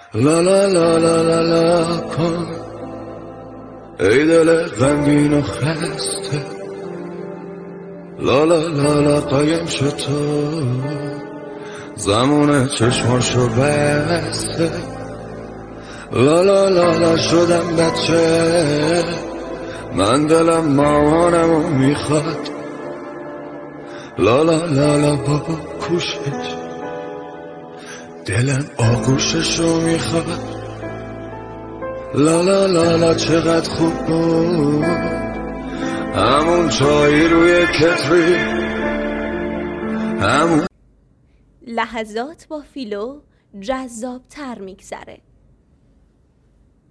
لا لا لا لا لا لا کن ای دل غمگین و خسته، لا لا لا لا قایم شد تو زمان چشماشو بسته، لا لا لا لا شدم بچه من دلم مامانمو میخواد، لا لا لا لا بابا کوشش دلم آغوششو میخواد، لا لا لا لا چقدر خوب بود همون چایی روی کتری همون لحظات با فیلو جذاب تر میگذره.